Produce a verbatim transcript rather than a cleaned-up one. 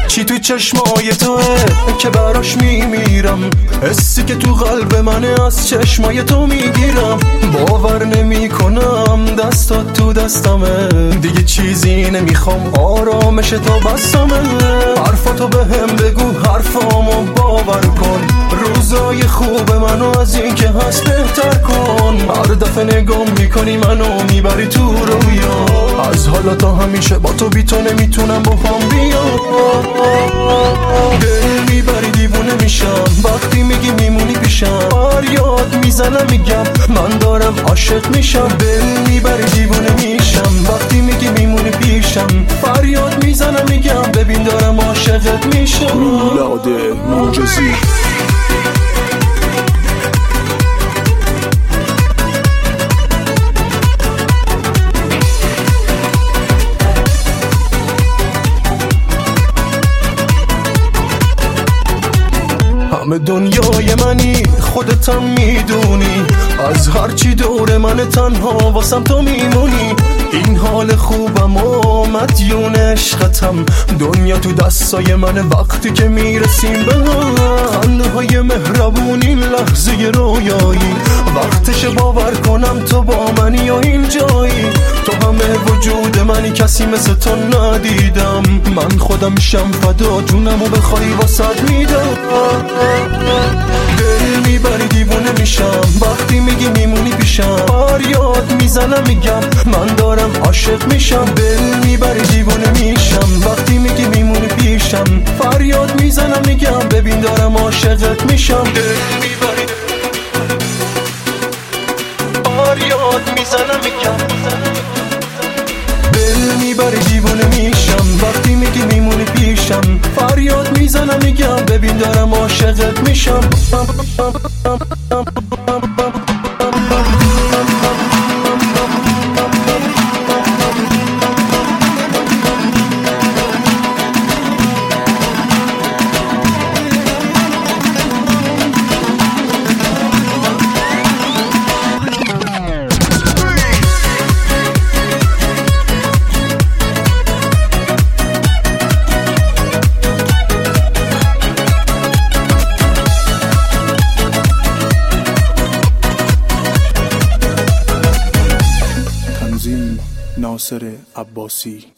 چی تو چشمای توه که براش میمیرم، حسی که تو قلب منه از چشمای تو میگیرم. باور نمی کنم دستات تو دستمه، دیگه چیزی نمیخوام آرامش تو بستمه. حرفاتو به هم بگو، حرفامو باور کن، روزای خوب منو از این که هست بهتر کن. هر دفعه نگام میکنی منو میبری تو رویا، از حالا تا همیشه با تو بی تو نمیتونم با هم بیام. دل میبری دیوونه میشم وقتی میگی میمونی پیشم، فریاد میزنم میگم من دارم عاشق میشم. دل میبری دیوونه میشم وقتی میگی میمونی پیشم، فریاد میزنم میگم ببین دارم عاشقت میشم. رولاده معجزی همه دنیای منی خودتم میدونی، از هرچی دور من تنها واسم تو میمونی. این حال خوبم و مدیون عشقتم، دنیا تو دستای من وقتی که میرسیم به هم. خنده های مهربون این لحظه رویایی، وقتش باور کنم تو با منی و این جایی. تو همه وجود منی کسی مثل تو ندیدم، من خودم شم فدا جونمو بخوای واسد میدم. دل میبری دیوونه میشم وقتی میگی میمونی پیشم، فریاد میزنم میگم من دارم عاشق میشم. دل میبری دیوونه میشم وقتی میگی میمونی پیشم، فریاد میزنم میگم ببین دارم عاشقت میشم. دل میبری فریاد میزنم میگم، دل میبری دیوونه میشم وقتی میگی میمونی پیشم، فریاد میزنم میگم ببین دارم عاشقت میشم. ناصر عباسی.